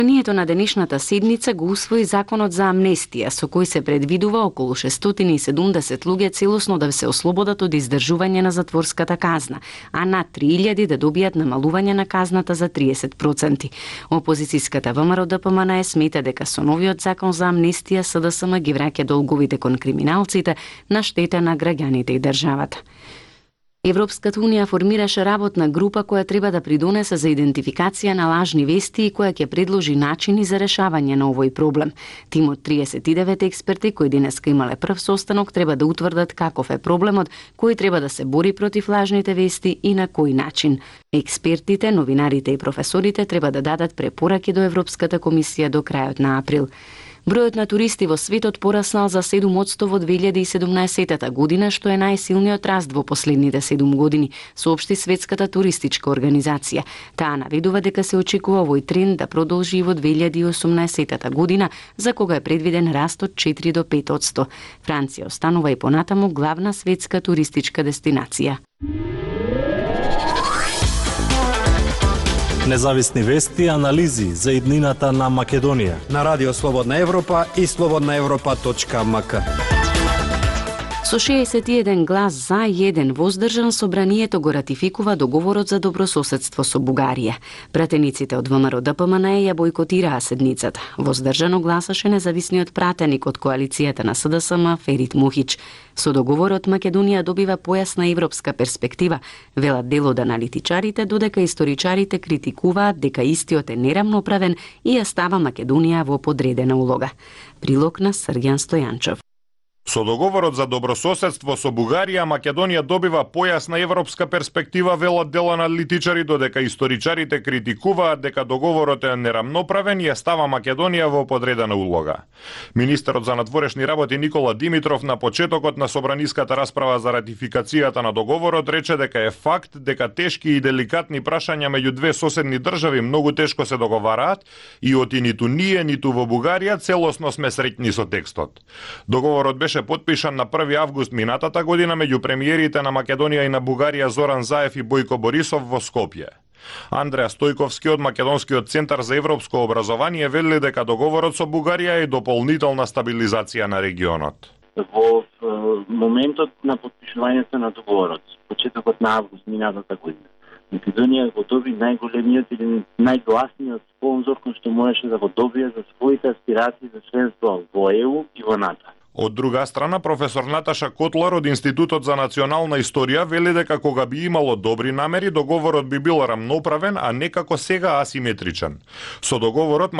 Собранието на денешната седница го усвои законот за амнестија, со кој се предвидува околу 670 луѓе целосно да се ослободат од издржување на затворската казна, а над 3000 да добијат намалување на казната за 30%. Опозицијската ВМРО ДПМН смета дека со новиот закон за амнестија СДСМ ги враќа долговите кон криминалците на штета на граѓаните и државата. Европската Унија формираше работна група која треба да придонесе за идентификација на лажни вести и која ќе предложи начини за решавање на овој проблем. Тим од 39 експерти кои денеска имале прв состанок треба да утврдат каков е проблемот, кој треба да се бори против лажните вести и на кој начин. Експертите, новинарите и професорите треба да дадат препораки до Европската комисија до крајот на април. Бројот на туристи во светот пораснал за 7% во 2017 година, што е најсилниот раст во последните 7 години, соопшти Светската туристичка организација. Таа наведува дека се очекува овој тренд да продолжи и во 2018 година, за кога е предвиден раст од 4 до 5%. Франција останува и понатаму главна светска туристичка дестинација. Независни вести и анализи за иднината на Македонија на Радио Слободна Европа и slobodnaevropa.mk. Со 61 глас за и 1 воздржан, собранието го ратификува договорот за добрососедство со Бугарија. Пратениците од ВМРО ДПМН ја бойкотираа седницата. Воздржано гласаше независниот пратеник од коалицијата на СДСМ Ферит Мухич. Со договорот Македонија добива појасна европска перспектива, велат дел од аналитичарите, додека историчарите критикуваат дека истиот е нерамноправен и ја става Македонија во подредена улога. Прилог на Срѓан Стојанчов. Со договорот за добрососедство со Бугарија, Македонија добива појасна европска перспектива, велат дел аналитичари, додека историчарите критикуваат дека договорот е нерамноправен и ја става Македонија во подредена улога. Министерот за надворешни работи Никола Димитров на почетокот на собраниската расправа за ратификацијата на договорот рече дека е факт дека тешки и деликатни прашања меѓу две соседни држави многу тешко се договараат и оти ниту ние, ниту во Бугарија целосно сме среќни со текстот. Договорот беше потпишан на 1 август минатата година меѓу премиерите на Македонија и на Бугарија Зоран Заев и Бојко Борисов во Скопје. Андреа Стојковски од Македонскиот центар за европско образование вели дека договорот со Бугарија е дополнителна стабилизација на регионот. Во моментот на потпишувањето на договорот, почетокот на август минатата година, Македонија го доби најголемиот или најгласниот спонзор кој што можеше да го добие за своите аспирации за членство во ЕУ и во НАТО. Од друга страна, професор Наташа Котлар од Институтот за национална историја вели дека кога би имало добри намери, договорот би бил рамноправен, а не како сега асиметричен. Со договорот